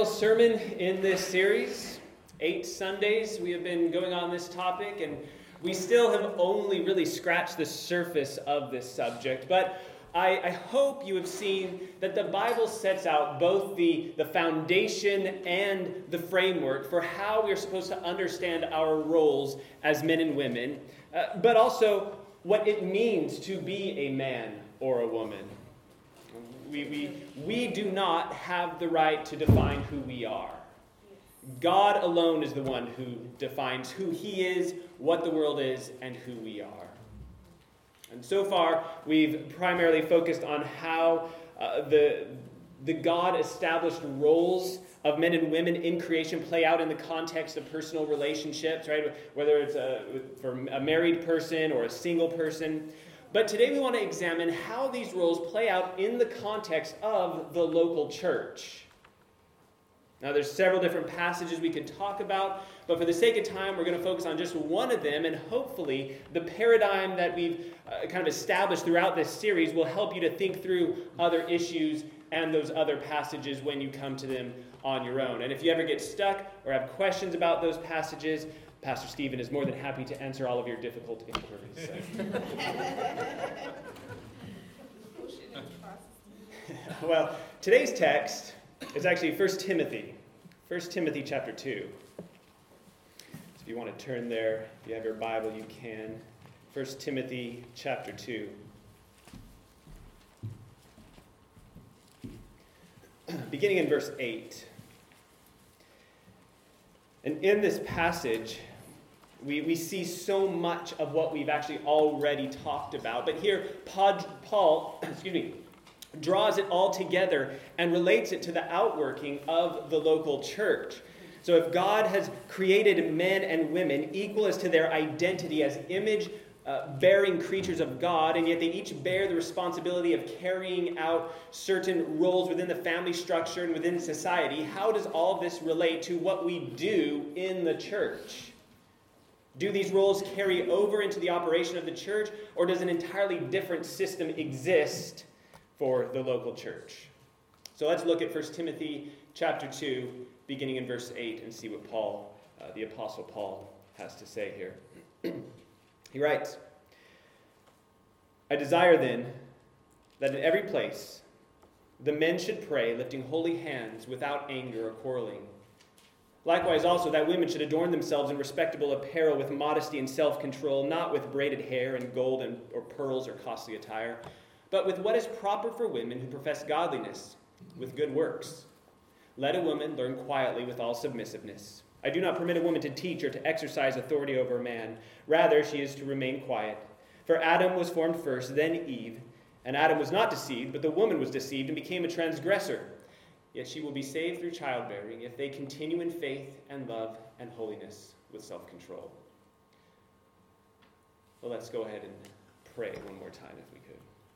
final sermon in this series. 8 Sundays we have been going on this topic, and we still have only really scratched the surface of this subject. But I hope you have seen that the Bible sets out both the foundation and the framework for how we are supposed to understand our roles as men and women, but also what it means to be a man or a woman. We do not have the right to define who we are. God alone is the one who defines who He is, what the world is, and who we are. And so far, we've primarily focused on how the God-established roles of men and women in creation play out in the context of personal relationships, right? Whether it's for a married person or a single person. But today we want to examine how these roles play out in the context of the local church. Now, there's several different passages we could talk about, but for the sake of time, we're going to focus on just one of them, and hopefully the paradigm that we've kind of established throughout this series will help you to think through other issues and those other passages when you come to them on your own. And if you ever get stuck or have questions about those passages, Pastor Stephen is more than happy to answer all of your difficult inquiries. Well, today's text is actually 1 Timothy. 1 Timothy chapter 2. So if you want to turn there, if you have your Bible, you can. 1 Timothy chapter 2. Beginning in verse 8. And in this passage, we see so much of what we've actually already talked about. But here, Paul draws it all together and relates it to the outworking of the local church. So if God has created men and women equal as to their identity as image-bearing creatures of God, and yet they each bear the responsibility of carrying out certain roles within the family structure and within society, how does all this relate to what we do in the church? Do these roles carry over into the operation of the church, or does an entirely different system exist for the local church? So let's look at 1 Timothy chapter 2, beginning in verse 8, and see what Paul, the Apostle Paul, has to say here. He writes, I desire then that in every place the men should pray, lifting holy hands without anger or quarreling. Likewise also that women should adorn themselves in respectable apparel with modesty and self-control, not with braided hair and gold or pearls or costly attire, but with what is proper for women who profess godliness, with good works. Let a woman learn quietly with all submissiveness. I do not permit a woman to teach or to exercise authority over a man. Rather, she is to remain quiet. For Adam was formed first, then Eve. And Adam was not deceived, but the woman was deceived and became a transgressor. Yet she will be saved through childbearing if they continue in faith and love and holiness with self-control. Well, let's go ahead and pray one more time if we could.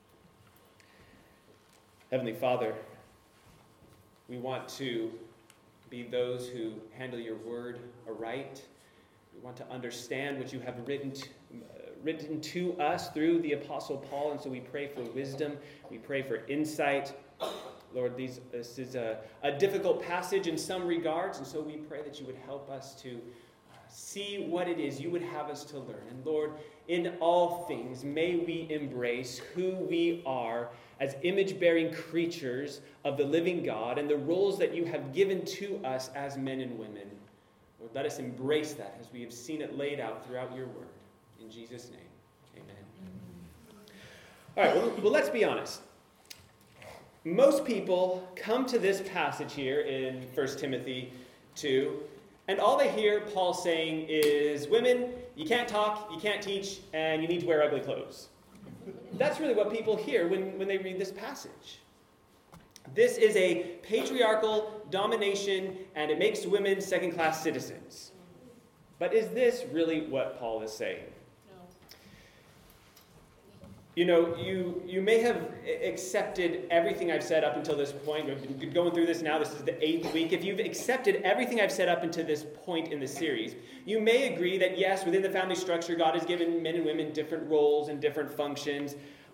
Heavenly Father, we want to be those who handle your word aright. We want to understand what you have written to us through the Apostle Paul, and so we pray for wisdom. We pray for insight. Lord, this is a difficult passage in some regards, and so we pray that you would help us to see what it is you would have us to learn. And Lord, in all things, may we embrace who we are as image-bearing creatures of the living God and the roles that you have given to us as men and women. Lord, let us embrace that as we have seen it laid out throughout your word. In Jesus' name, amen. All right, well, let's be honest. Most people come to this passage here in 1 Timothy 2, and all they hear Paul saying is, women, you can't talk, you can't teach, and you need to wear ugly clothes. That's really what people hear when they read this passage. This is a patriarchal domination, and it makes women second-class citizens. But is this really what Paul is saying? You know, you may have accepted everything I've said up until this point. We've been going through this now. This is the 8th week. If you've accepted everything I've said up until this point in the series, you may agree that, yes, within the family structure, God has given men and women different roles and different functions.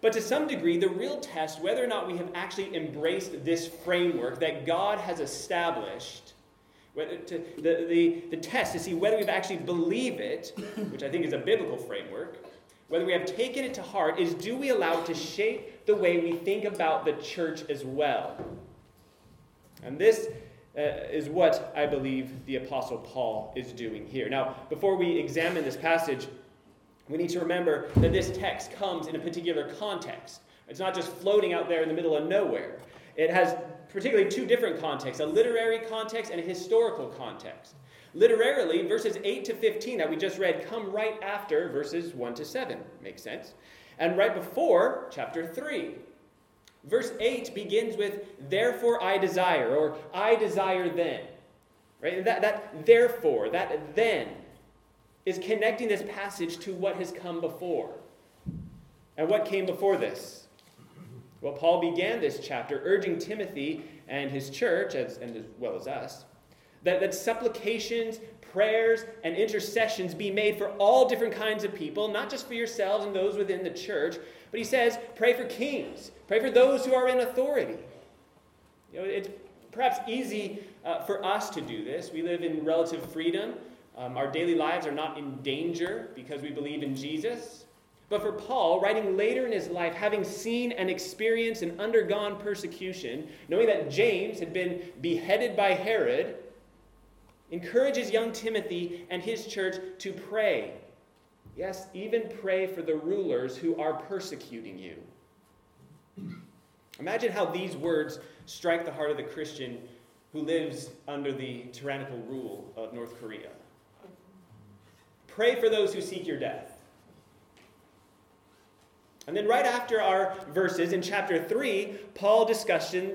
But to some degree, the real test, whether or not we have actually embraced this framework that God has established, the test to see whether we've actually believed it, which I think is a biblical framework, whether we have taken it to heart, is do we allow it to shape the way we think about the church as well? And this is what I believe the Apostle Paul is doing here. Now, before we examine this passage, we need to remember that this text comes in a particular context. It's not just floating out there in the middle of nowhere. It has particularly two different contexts, a literary context and a historical context. Literarily, verses 8 to 15 that we just read come right after verses 1 to 7. Makes sense? And right before chapter 3. Verse 8 begins with, therefore I desire, or I desire then. Right? That therefore, that then, is connecting this passage to what has come before. And what came before this? Well, Paul began this chapter urging Timothy and his church, as well as us, that supplications, prayers, and intercessions be made for all different kinds of people, not just for yourselves and those within the church, but he says, pray for kings, pray for those who are in authority. It's perhaps easy for us to do this. We live in relative freedom. Our daily lives are not in danger because we believe in Jesus. But for Paul, writing later in his life, having seen and experienced and undergone persecution, knowing that James had been beheaded by Herod, encourages young Timothy and his church to pray. Yes, even pray for the rulers who are persecuting you. Imagine how these words strike the heart of the Christian who lives under the tyrannical rule of North Korea. Pray for those who seek your death. And then right after our verses in chapter 3, Paul discusses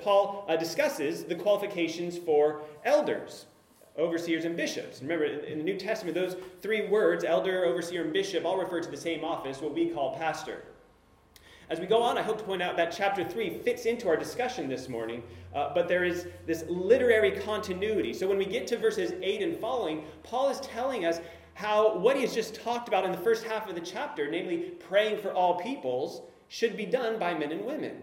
the qualifications for elders, overseers, and bishops. Remember, in the New Testament, those three words, elder, overseer, and bishop, all refer to the same office, what we call pastor. As we go on, I hope to point out that chapter 3 fits into our discussion this morning, but there is this literary continuity. So when we get to verses 8 and following, Paul is telling us how what he has just talked about in the first half of the chapter, namely praying for all peoples, should be done by men and women.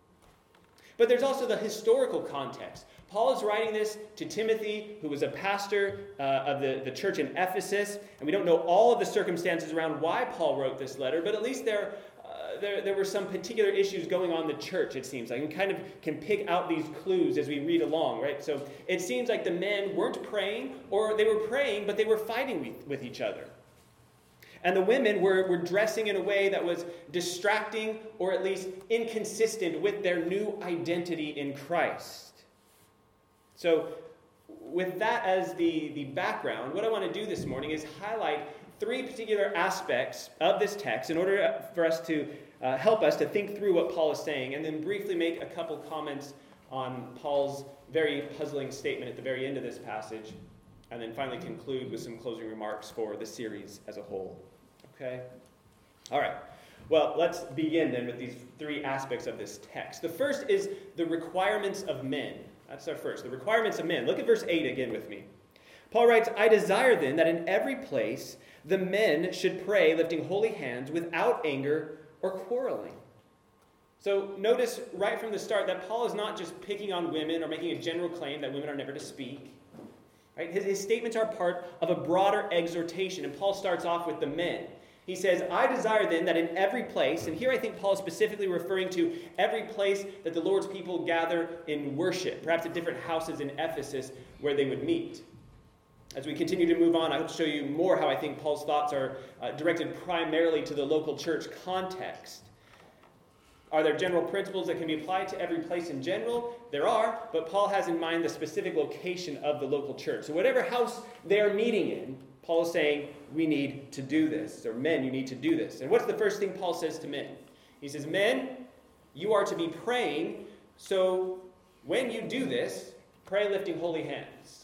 But there's also the historical context. Paul is writing this to Timothy, who was a pastor of the church in Ephesus, and we don't know all of the circumstances around why Paul wrote this letter, but at least there were some particular issues going on in the church, it seems like. We kind of can pick out these clues as we read along, right? So it seems like the men weren't praying, or they were praying, but they were fighting with each other. And the women were dressing in a way that was distracting, or at least inconsistent with their new identity in Christ. So with that as the background, what I want to do this morning is highlight three particular aspects of this text in order for us to help us to think through what Paul is saying, and then briefly make a couple comments on Paul's very puzzling statement at the very end of this passage, and then finally conclude with some closing remarks for the series as a whole. Okay? All right. Well, let's begin then with these three aspects of this text. The first is the requirements of men. That's our first. The requirements of men. Look at verse 8 again with me. Paul writes, I desire then that in every place the men should pray, lifting holy hands, without anger or quarreling. So notice right from the start that Paul is not just picking on women or making a general claim that women are never to speak. Right? His statements are part of a broader exhortation, and Paul starts off with the men. He says, I desire then that in every place, and here I think Paul is specifically referring to every place that the Lord's people gather in worship, perhaps at different houses in Ephesus where they would meet. As we continue to move on, I hope to show you more how I think Paul's thoughts are directed primarily to the local church context. Are there general principles that can be applied to every place in general? There are, but Paul has in mind the specific location of the local church. So whatever house they are meeting in, Paul is saying, we need to do this. Or men, you need to do this. And what's the first thing Paul says to men? He says, men, you are to be praying, so when you do this, pray lifting holy hands.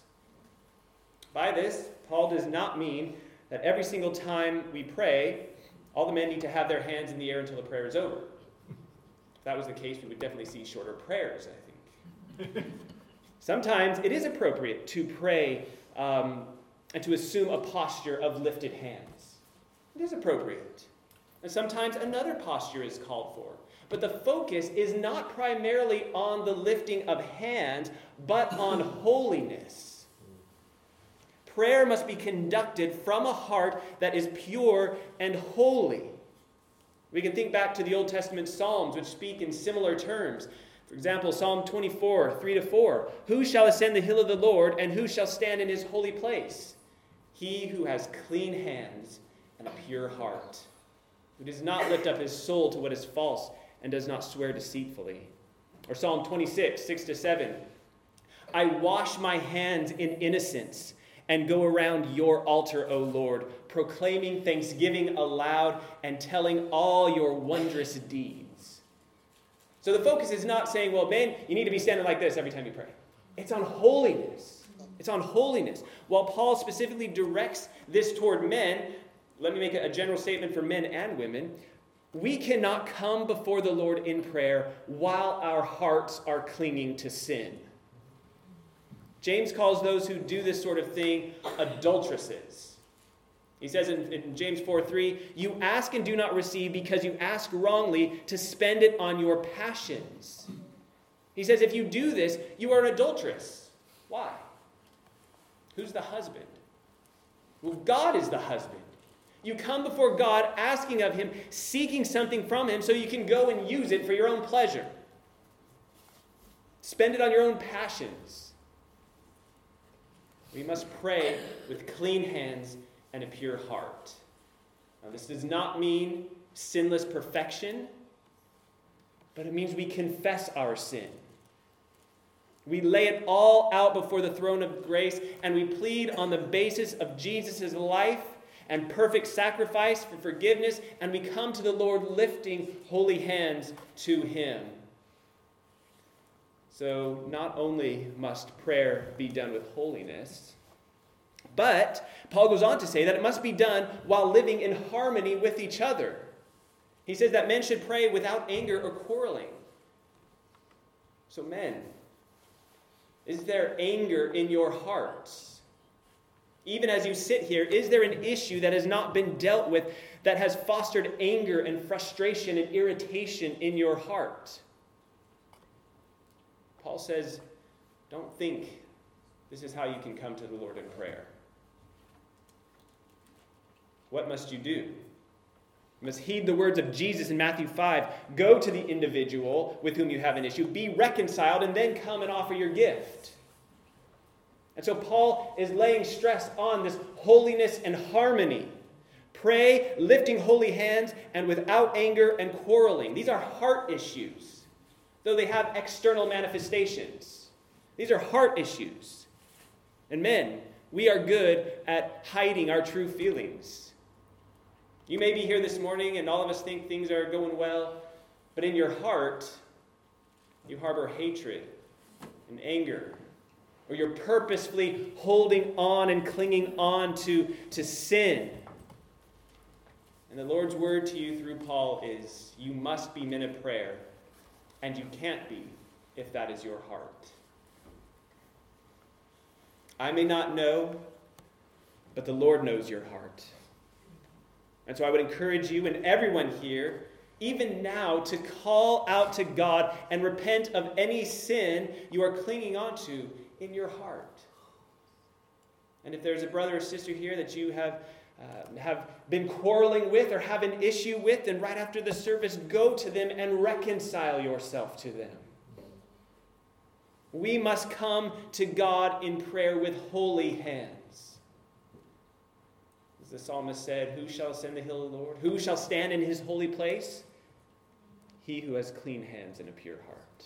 By this, Paul does not mean that every single time we pray, all the men need to have their hands in the air until the prayer is over. If that was the case, we would definitely see shorter prayers, I think. Sometimes it is appropriate to pray and to assume a posture of lifted hands. It is appropriate. And sometimes another posture is called for. But the focus is not primarily on the lifting of hands, but on holiness. Prayer must be conducted from a heart that is pure and holy. We can think back to the Old Testament Psalms, which speak in similar terms. For example, Psalm 24, 3-4. Who shall ascend the hill of the Lord, and who shall stand in his holy place? He who has clean hands and a pure heart, who does not lift up his soul to what is false, and does not swear deceitfully. Or Psalm 26, 6-7. I wash my hands in innocence and go around your altar, O Lord, proclaiming thanksgiving aloud and telling all your wondrous deeds. So the focus is not saying, well, men, you need to be standing like this every time you pray. It's on holiness. It's on holiness. While Paul specifically directs this toward men, let me make a general statement for men and women. We cannot come before the Lord in prayer while our hearts are clinging to sin. James calls those who do this sort of thing adulteresses. He says in James 4:3, you ask and do not receive because you ask wrongly to spend it on your passions. He says if you do this, you are an adulteress. Why? Who's the husband? Well, God is the husband. You come before God asking of him, seeking something from him so you can go and use it for your own pleasure. Spend it on your own passions. We must pray with clean hands and a pure heart. Now, this does not mean sinless perfection, but it means we confess our sin. We lay it all out before the throne of grace, and we plead on the basis of Jesus' life and perfect sacrifice for forgiveness, and we come to the Lord lifting holy hands to him. So not only must prayer be done with holiness, but Paul goes on to say that it must be done while living in harmony with each other. He says that men should pray without anger or quarreling. So men, is there anger in your hearts? Even as you sit here, is there an issue that has not been dealt with that has fostered anger and frustration and irritation in your heart? Paul says, don't think this is how you can come to the Lord in prayer. What must you do? You must heed the words of Jesus in Matthew 5. Go to the individual with whom you have an issue. Be reconciled and then come and offer your gift. And so Paul is laying stress on this holiness and harmony. Pray, lifting holy hands, and without anger and quarreling. These are heart issues, though they have external manifestations. These are heart issues. And men, we are good at hiding our true feelings. You may be here this morning and all of us think things are going well, but in your heart, you harbor hatred and anger, or you're purposefully holding on and clinging on to sin. And the Lord's word to you through Paul is, you must be men of prayer, and you can't be if that is your heart. I may not know, but the Lord knows your heart. And so I would encourage you and everyone here, even now, to call out to God and repent of any sin you are clinging on to in your heart. And if there's a brother or sister here that you have been quarreling with or have an issue with, then right after the service, go to them and reconcile yourself to them. We must come to God in prayer with holy hands. As the psalmist said, who shall ascend the hill of the Lord? Who shall stand in his holy place? He who has clean hands and a pure heart.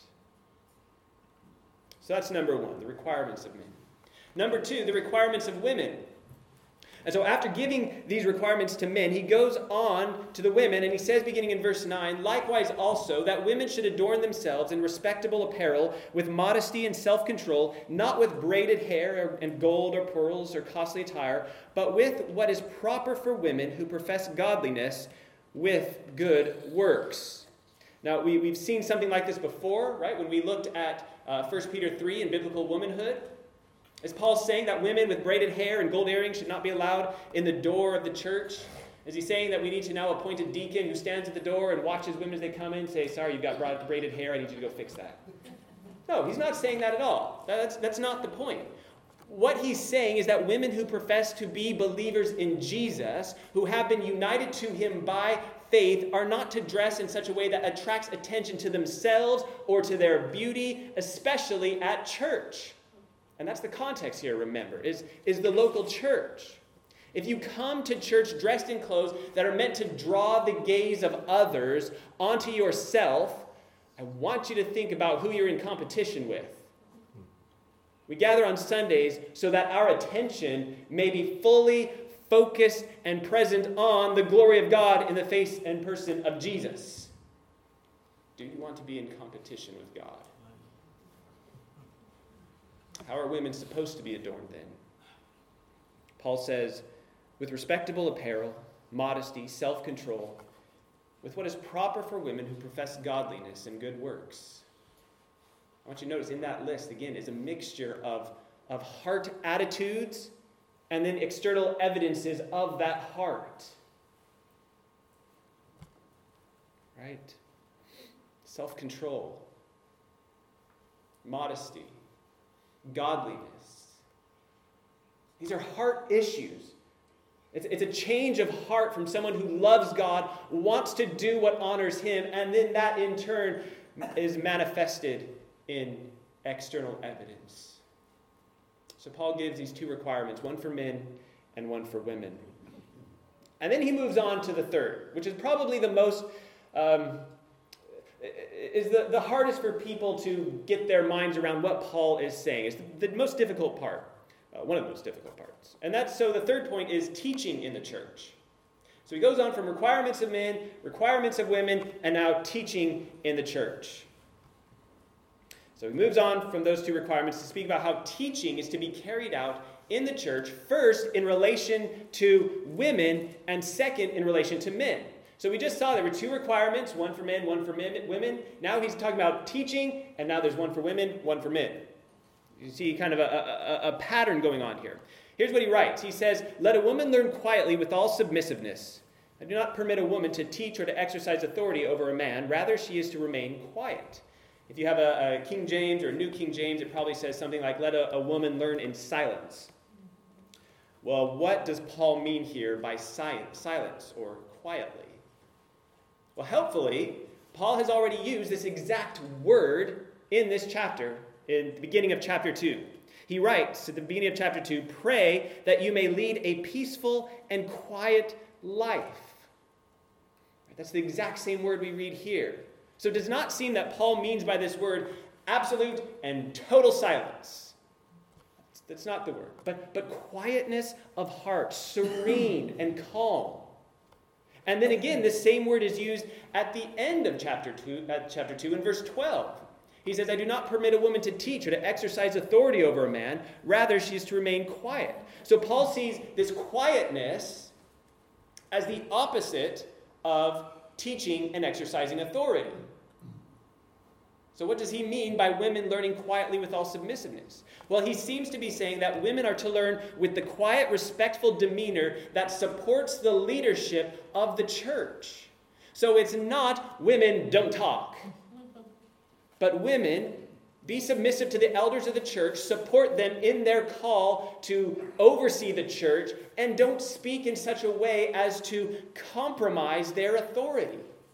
So that's number one, the requirements of men. Number two, the requirements of women. And so after giving these requirements to men, he goes on to the women, and he says, beginning in verse 9, likewise also, that women should adorn themselves in respectable apparel, with modesty and self-control, not with braided hair and gold or pearls or costly attire, but with what is proper for women who profess godliness with good works. Now, we've seen something like this before, right? When we looked at 1 Peter 3 in biblical womanhood. Is Paul saying that women with braided hair and gold earrings should not be allowed in the door of the church? Is he saying that we need to now appoint a deacon who stands at the door and watches women as they come in and say, sorry, you've got braided hair, I need you to go fix that? No, he's not saying that at all. That's not the point. What he's saying is that women who profess to be believers in Jesus, who have been united to him by faith, are not to dress in such a way that attracts attention to themselves or to their beauty, especially at church. And that's the context here, remember, is the local church. If you come to church dressed in clothes that are meant to draw the gaze of others onto yourself, I want you to think about who you're in competition with. We gather on Sundays so that our attention may be fully focused and present on the glory of God in the face and person of Jesus. Do you want to be in competition with God? How are women supposed to be adorned then? Paul says, with respectable apparel, modesty, self-control, with what is proper for women who profess godliness and good works. I want you to notice in that list, again, is a mixture of heart attitudes and then external evidences of that heart. Right? Self-control, modesty, godliness. These are heart issues. It's a change of heart from someone who loves God, wants to do what honors him, and then that in turn is manifested in external evidence. So Paul gives these two requirements, one for men and one for women. And then he moves on to the third, which is probably the most, is the hardest for people to get their minds around what Paul is saying. It's the most difficult part. One of the most difficult parts. And so the third point is teaching in the church. So he goes on from requirements of men, requirements of women, and now teaching in the church. So he moves on from those two requirements to speak about how teaching is to be carried out in the church, first in relation to women, and second in relation to men. So we just saw there were two requirements, one for men, one for women. Now he's talking about teaching, and now there's one for women, one for men. You see kind of a pattern going on here. Here's what he writes. He says, let a woman learn quietly with all submissiveness. I do not permit a woman to teach or to exercise authority over a man. Rather, she is to remain quiet. If you have a King James or a New King James, it probably says something like, let a woman learn in silence. Well, what does Paul mean here by silence or quietly? Well, helpfully, Paul has already used this exact word in this chapter, in the beginning of chapter 2. He writes at the beginning of chapter 2, pray that you may lead a peaceful and quiet life. That's the exact same word we read here. So it does not seem that Paul means by this word absolute and total silence. That's not the word. But quietness of heart, serene and calm. And then again, this same word is used at the end of chapter 2 in verse 12. He says, I do not permit a woman to teach or to exercise authority over a man. Rather, she is to remain quiet. So Paul sees this quietness as the opposite of teaching and exercising authority. So what does he mean by women learning quietly with all submissiveness? Well, he seems to be saying that women are to learn with the quiet, respectful demeanor that supports the leadership of the church. So it's not women don't talk. But women, be submissive to the elders of the church, support them in their call to oversee the church, and don't speak in such a way as to compromise their authority.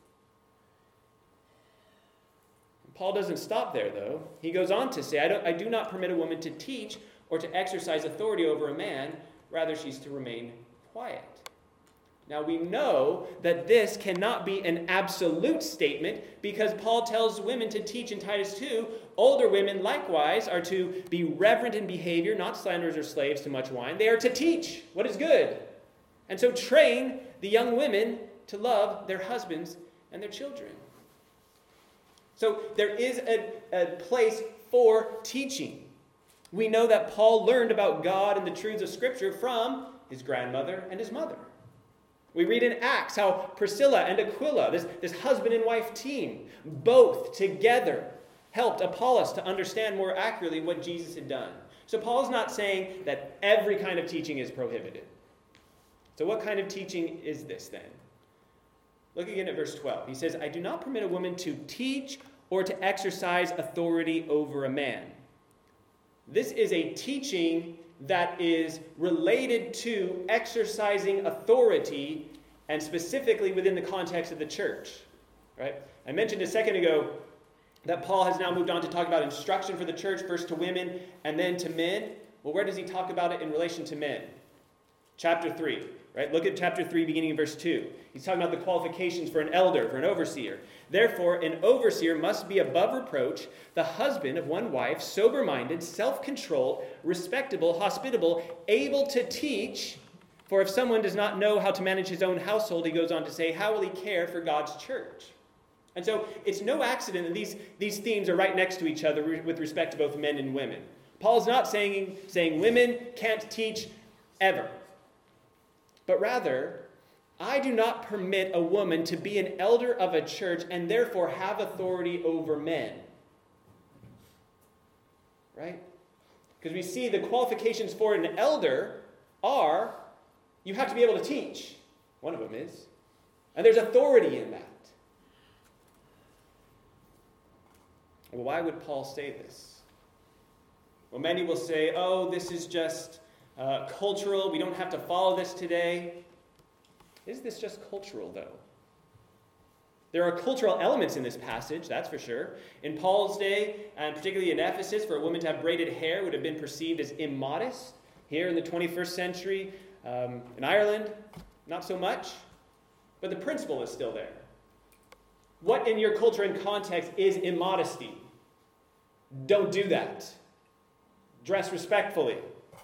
Paul doesn't stop there, though. He goes on to say, I do not permit a woman to teach or to exercise authority over a man. Rather, she's to remain quiet. Now, we know that this cannot be an absolute statement because Paul tells women to teach in Titus 2. Older women, likewise, are to be reverent in behavior, not slanderers or slaves to much wine. They are to teach what is good. And so train the young women to love their husbands and their children. So there is a place for teaching. We know that Paul learned about God and the truths of Scripture from his grandmother and his mother. We read in Acts how Priscilla and Aquila, this husband and wife team, both together helped Apollos to understand more accurately what Jesus had done. So Paul's not saying that every kind of teaching is prohibited. So what kind of teaching is this then? Look again at verse 12. He says, I do not permit a woman to teach or to exercise authority over a man. This is a teaching that is related to exercising authority, and specifically within the context of the church. Right? I mentioned a second ago that Paul has now moved on to talk about instruction for the church, first to women and then to men. Well, where does he talk about it in relation to men? Chapter 3. Right? Look at chapter 3, beginning in verse 2. He's talking about the qualifications for an elder, for an overseer. Therefore, an overseer must be above reproach, the husband of one wife, sober-minded, self-controlled, respectable, hospitable, able to teach. For if someone does not know how to manage his own household, he goes on to say, how will he care for God's church? And so it's no accident that these themes are right next to each other with respect to both men and women. Paul's not saying women can't teach ever. But rather, I do not permit a woman to be an elder of a church and therefore have authority over men. Right? Because we see the qualifications for an elder are, you have to be able to teach. One of them is. And there's authority in that. Well, why would Paul say this? Well, many will say, oh, this is just cultural. We don't have to follow this today. Is this just cultural, though? There are cultural elements in this passage, that's for sure. In Paul's day, and particularly in Ephesus, for a woman to have braided hair would have been perceived as immodest. Here in the 21st century, in Ireland, not so much. But the principle is still there. What in your culture and context is immodesty? Don't do that. Dress respectfully.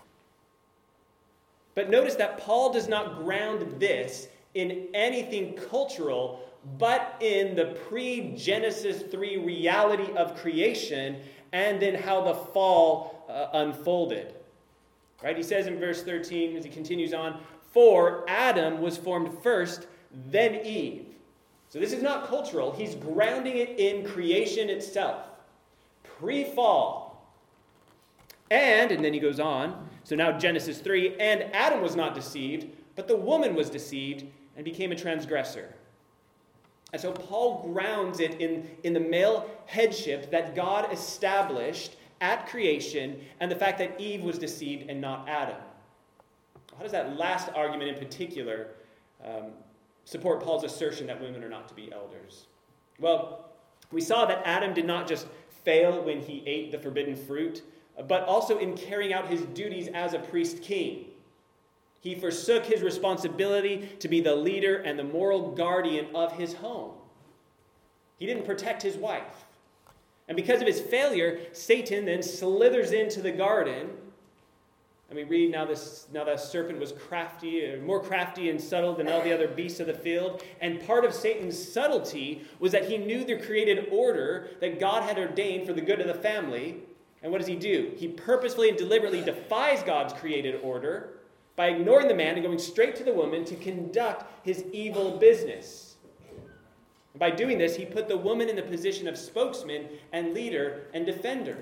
But notice that Paul does not ground this in anything cultural, but in the pre-Genesis 3 reality of creation and then how the fall unfolded. Right? He says in verse 13, as he continues on, for Adam was formed first, then Eve. So this is not cultural. He's grounding it in creation itself. Pre-fall. And then he goes on, so now Genesis 3, and Adam was not deceived, but the woman was deceived and became a transgressor. And so Paul grounds it in the male headship that God established at creation and the fact that Eve was deceived and not Adam. How does that last argument in particular support Paul's assertion that women are not to be elders? Well, we saw that Adam did not just fail when he ate the forbidden fruit, but also in carrying out his duties as a priest-king. He forsook his responsibility to be the leader and the moral guardian of his home. He didn't protect his wife. And because of his failure, Satan then slithers into the garden. And we read now the serpent was crafty, more crafty and subtle than all the other beasts of the field. And part of Satan's subtlety was that he knew the created order that God had ordained for the good of the family. And what does he do? He purposefully and deliberately defies God's created order by ignoring the man and going straight to the woman to conduct his evil business. And by doing this, he put the woman in the position of spokesman and leader and defender.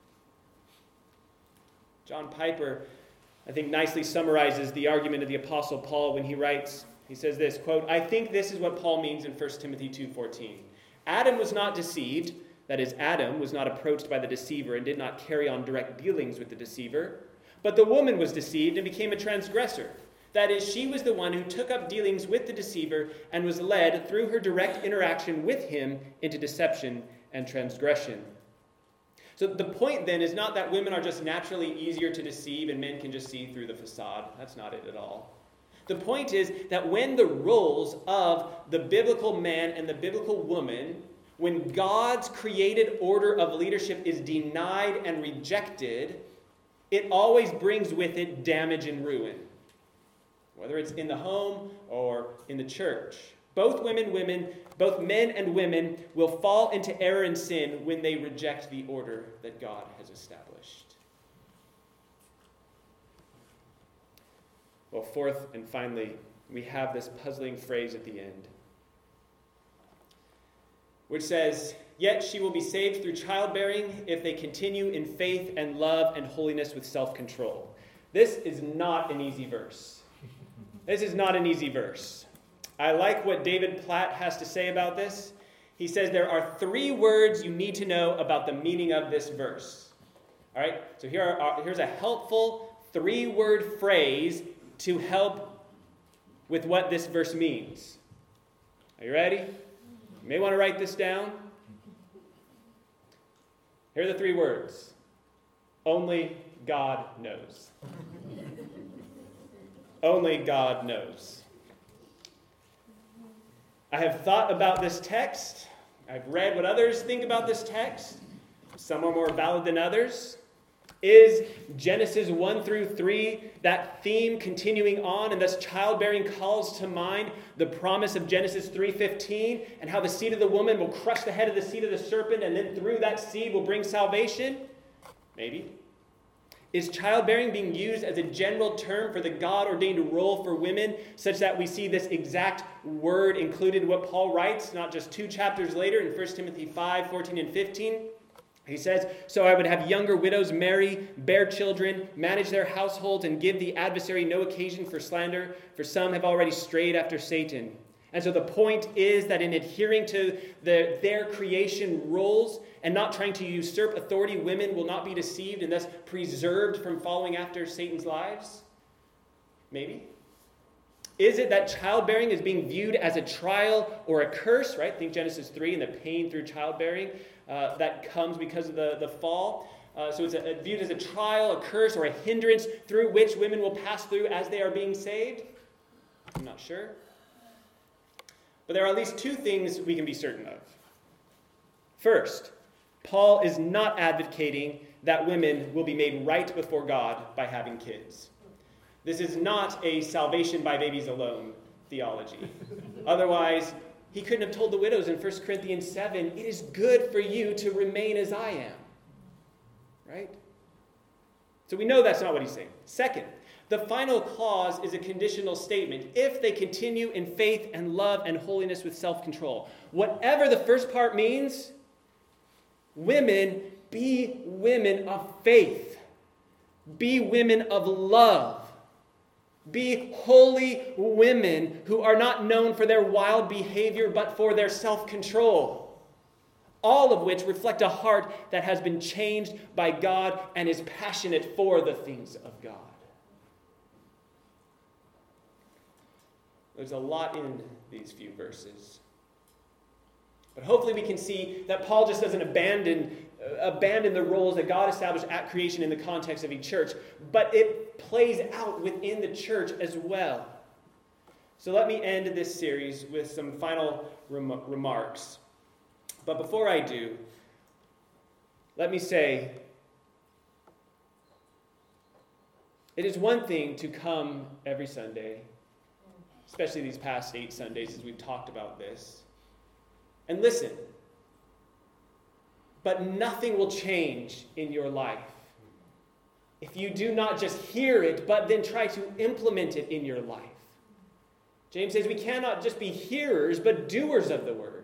John Piper, I think, nicely summarizes the argument of the Apostle Paul when he writes, he says this, quote, I think this is what Paul means in 1 Timothy 2:14. Adam was not deceived, that is, Adam was not approached by the deceiver and did not carry on direct dealings with the deceiver, but the woman was deceived and became a transgressor. That is, she was the one who took up dealings with the deceiver and was led through her direct interaction with him into deception and transgression. So the point then is not that women are just naturally easier to deceive and men can just see through the facade. That's not it at all. The point is that when the roles of the biblical man and the biblical woman, when God's created order of leadership is denied and rejected, it always brings with it damage and ruin. Whether it's in the home or in the church. Both men and women will fall into error and sin when they reject the order that God has established. Well, fourth and finally, we have this puzzling phrase at the end, which says, yet she will be saved through childbearing if they continue in faith and love and holiness with self-control. This is not an easy verse. This is not an easy verse. I like what David Platt has to say about this. He says there are 3 words you need to know about the meaning of this verse. All right, so here's a helpful 3-word phrase to help with what this verse means. Are you ready? You may want to write this down. Here are the 3 words. Only God knows. Only God knows. I have thought about this text. I've read what others think about this text. Some are more valid than others. Is Genesis 1 through 3, that theme continuing on, and thus childbearing calls to mind the promise of Genesis 3:15, and how the seed of the woman will crush the head of the seed of the serpent, and then through that seed will bring salvation? Maybe. Is childbearing being used as a general term for the God-ordained role for women, such that we see this exact word included in what Paul writes, not just 2 chapters later in 1 Timothy 5:14 and 15? He says, "So I would have younger widows marry, bear children, manage their households, and give the adversary no occasion for slander, for some have already strayed after Satan." And so the point is that in adhering to their creation roles and not trying to usurp authority, women will not be deceived and thus preserved from following after Satan's lives? Maybe. Is it that childbearing is being viewed as a trial or a curse, right? Think Genesis 3 and the pain through childbearing that comes because of the fall. So it's viewed as a trial, a curse, or a hindrance through which women will pass through as they are being saved? I'm not sure. But there are at least 2 things we can be certain of. First, Paul is not advocating that women will be made right before God by having kids. This is not a salvation by babies alone theology. Otherwise, he couldn't have told the widows in 1 Corinthians 7, "It is good for you to remain as I am." Right? So we know that's not what he's saying. Second, the final clause is a conditional statement. If they continue in faith and love and holiness with self-control. Whatever the first part means, women, be women of faith. Be women of love. Be holy women who are not known for their wild behavior, but for their self-control. All of which reflect a heart that has been changed by God and is passionate for the things of God. There's a lot in these few verses. But hopefully we can see that Paul just doesn't abandon the roles that God established at creation in the context of each church, but it plays out within the church as well. So let me end this series with some final remarks. But before I do, let me say, it is one thing to come every Sunday, especially these past 8 Sundays as we've talked about this, and listen. But nothing will change in your life if you do not just hear it, but then try to implement it in your life. James says we cannot just be hearers, but doers of the word.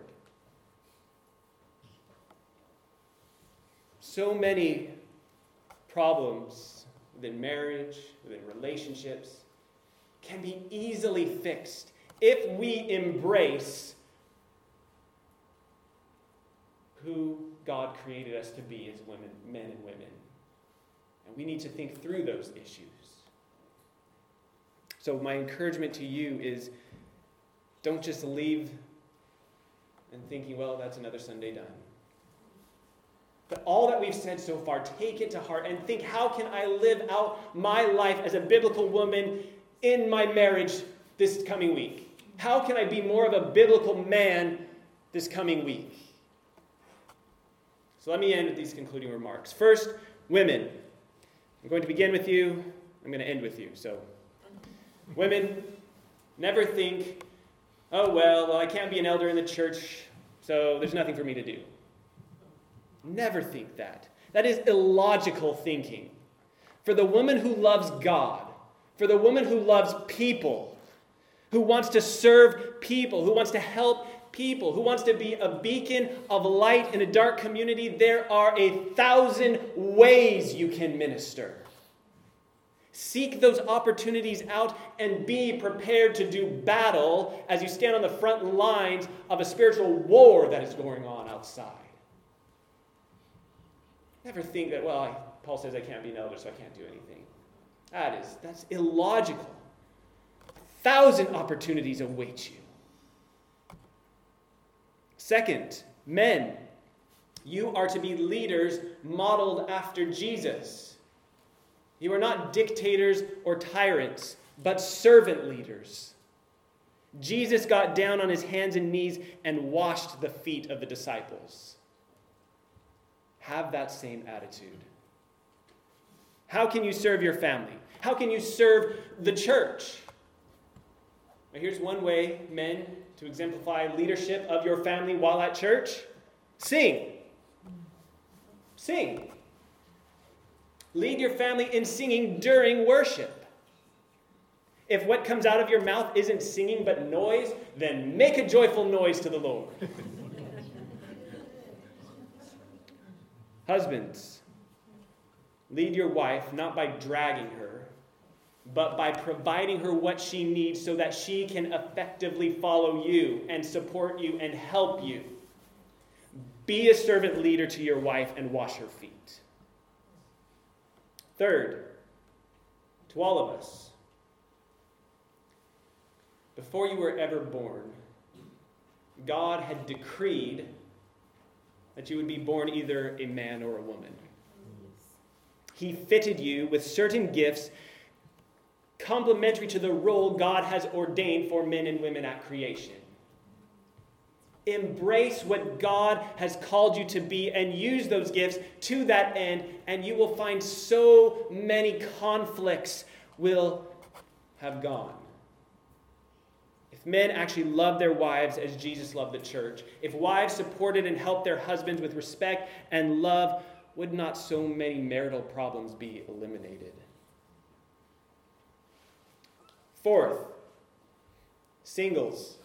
So many problems within marriage, within relationships, can be easily fixed if we embrace who God created us to be as women, men and women. And we need to think through those issues. So my encouragement to you is, don't just leave and thinking, well, that's another Sunday done. But all that we've said so far, take it to heart and think, how can I live out my life as a biblical woman in my marriage this coming week? How can I be more of a biblical man this coming week? So let me end with these concluding remarks. First, women. I'm going to begin with you. I'm going to end with you. So, women, never think, oh, well, I can't be an elder in the church, so there's nothing for me to do. Never think that. That is illogical thinking. For the woman who loves God, for the woman who loves people, who wants to serve people, who wants to help people, who wants to be a beacon of light in a dark community, there are 1,000 ways you can minister. Seek those opportunities out and be prepared to do battle as you stand on the front lines of a spiritual war that is going on outside. Never think that, Paul says I can't be an elder, so I can't do anything. That's illogical. 1,000 opportunities await you. Second, men, you are to be leaders modeled after Jesus. You are not dictators or tyrants, but servant leaders. Jesus got down on his hands and knees and washed the feet of the disciples. Have that same attitude. How can you serve your family? How can you serve the church? Now, here's one way, men, to exemplify leadership of your family while at church. Sing. Sing. Lead your family in singing during worship. If what comes out of your mouth isn't singing but noise, then make a joyful noise to the Lord. Husbands, lead your wife not by dragging her, but by providing her what she needs so that she can effectively follow you and support you and help you. Be a servant leader to your wife and wash her feet. Third, to all of us, before you were ever born, God had decreed that you would be born either a man or a woman. He fitted you with certain gifts complementary to the role God has ordained for men and women at creation. Embrace what God has called you to be and use those gifts to that end, and you will find so many conflicts will have gone. If men actually loved their wives as Jesus loved the church, if wives supported and helped their husbands with respect and love, would not so many marital problems be eliminated? Fourth, singles.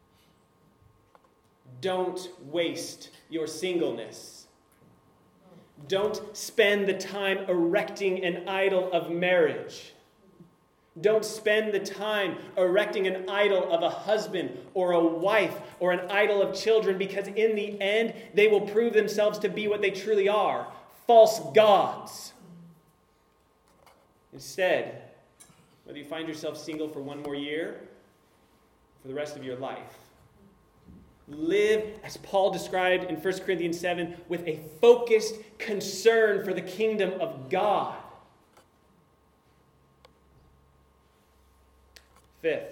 Don't waste your singleness. Don't spend the time erecting an idol of marriage. Don't spend the time erecting an idol of a husband or a wife or an idol of children, because in the end, they will prove themselves to be what they truly are, false gods. Instead, whether you find yourself single for one more year, for the rest of your life, live, as Paul described in 1 Corinthians 7, with a focused concern for the kingdom of God. Fifth,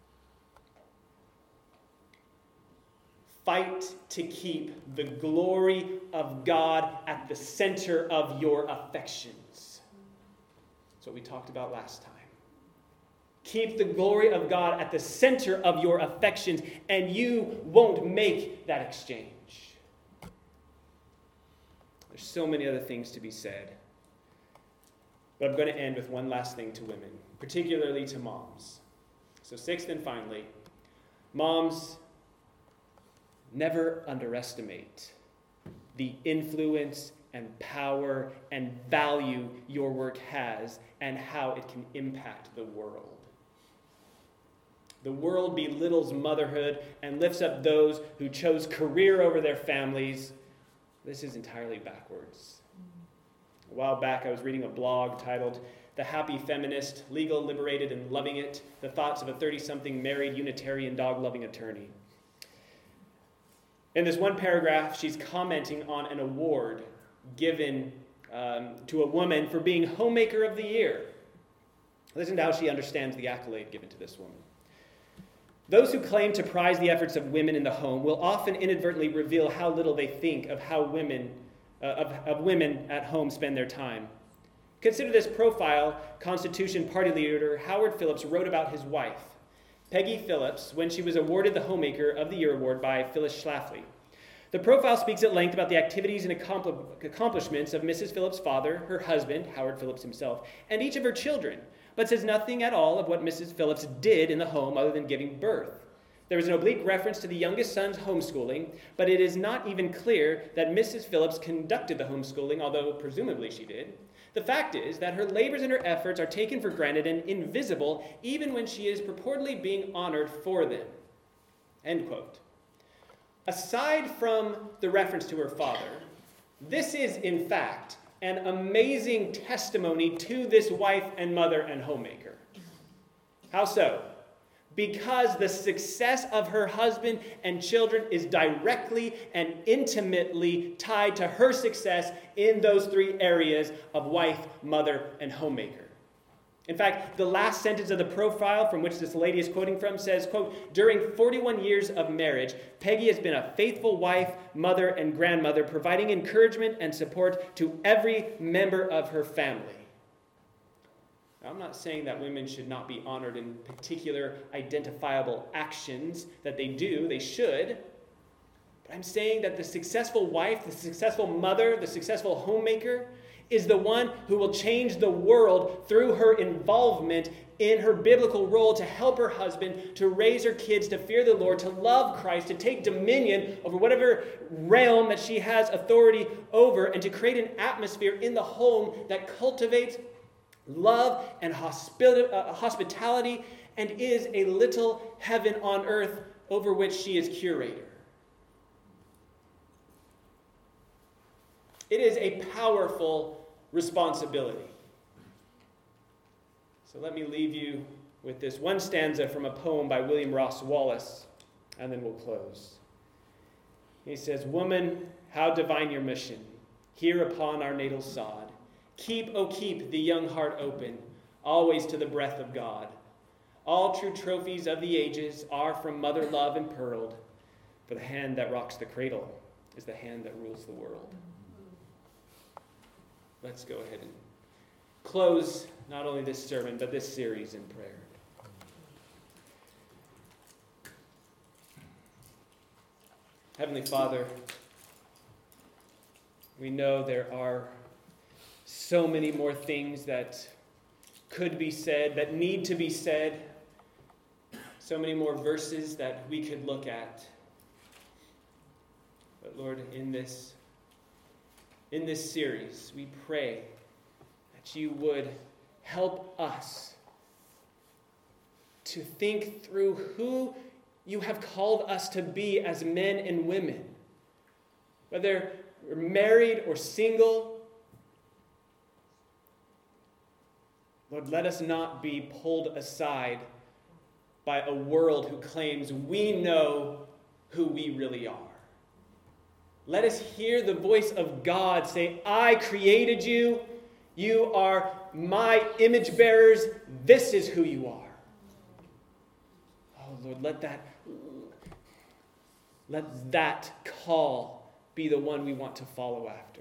fight to keep the glory of God at the center of your affections. That's what we talked about last time. Keep the glory of God at the center of your affections, and you won't make that exchange. There's so many other things to be said, but I'm going to end with one last thing to women, particularly to moms. So sixth and finally, moms, never underestimate the influence and power and value your work has and how it can impact the world. The world belittles motherhood and lifts up those who chose career over their families. This is entirely backwards. A while back, I was reading a blog titled "The Happy Feminist, Legal, Liberated, and Loving It, The Thoughts of a 30-something Married Unitarian Dog-Loving Attorney." In this one paragraph, she's commenting on an award given to a woman for being Homemaker of the Year. Listen to how she understands the accolade given to this woman. Those who claim to prize the efforts of women in the home will often inadvertently reveal how little they think of how women at home spend their time. Consider this profile Constitution Party leader Howard Phillips wrote about his wife, Peggy Phillips, when she was awarded the Homemaker of the Year award by Phyllis Schlafly. The profile speaks at length about the activities and accomplishments of Mrs. Phillips' father, her husband, Howard Phillips himself, and each of her children, but says nothing at all of what Mrs. Phillips did in the home other than giving birth. There is an oblique reference to the youngest son's homeschooling, but it is not even clear that Mrs. Phillips conducted the homeschooling, although presumably she did. The fact is that her labors and her efforts are taken for granted and invisible, even when she is purportedly being honored for them. End quote. Aside from the reference to her father, this is, in fact, an amazing testimony to this wife and mother and homemaker. How so? Because the success of her husband and children is directly and intimately tied to her success in those three areas of wife, mother, and homemaker. In fact, the last sentence of the profile from which this lady is quoting from says, quote, "During 41 years of marriage, Peggy has been a faithful wife, mother, and grandmother, providing encouragement and support to every member of her family." Now, I'm not saying that women should not be honored in particular identifiable actions that they do. They should. But I'm saying that the successful wife, the successful mother, the successful homemaker is the one who will change the world through her involvement in her biblical role to help her husband, to raise her kids, to fear the Lord, to love Christ, to take dominion over whatever realm that she has authority over, and to create an atmosphere in the home that cultivates love and hospitality and is a little heaven on earth over which she is curator. It is a powerful responsibility. So let me leave you with this one stanza from a poem by William Ross Wallace, and then we'll close. He says, "Woman, how divine your mission, here upon our natal sod. Keep, oh keep, the young heart open, always to the breath of God. All true trophies of the ages are from mother love impearled, for the hand that rocks the cradle is the hand that rules the world." Let's go ahead and close not only this sermon, but this series in prayer. Heavenly Father, we know there are so many more things that could be said, that need to be said. So many more verses that we could look at. But Lord, in this series, we pray that you would help us to think through who you have called us to be as men and women. Whether we're married or single, Lord, let us not be pulled aside by a world who claims we know who we really are. Let us hear the voice of God say, "I created you. You are my image bearers. This is who you are." Oh, Lord, let that call be the one we want to follow after.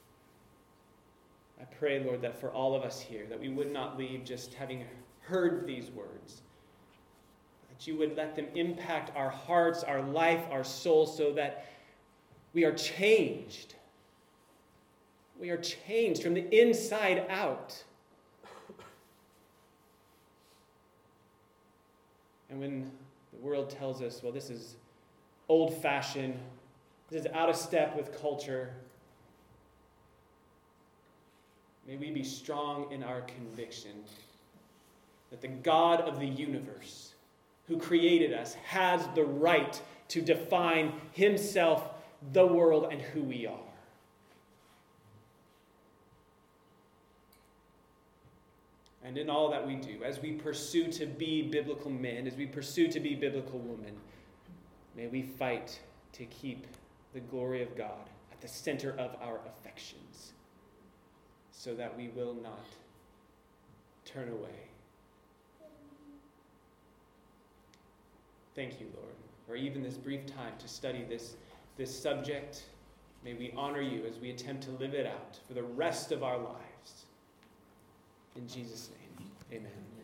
I pray, Lord, that for all of us here, that we would not leave just having heard these words, that you would let them impact our hearts, our life, our soul, so that we are changed. We are changed from the inside out. And when the world tells us, well, this is old-fashioned, this is out of step with culture, may we be strong in our conviction that the God of the universe, who created us, has the right to define himself, the world, and who we are. And in all that we do, as we pursue to be biblical men, as we pursue to be biblical women, may we fight to keep the glory of God at the center of our affections, so that we will not turn away. Thank you, Lord, for even this brief time to study this subject. May we honor you as we attempt to live it out for the rest of our lives. In Jesus' name, amen.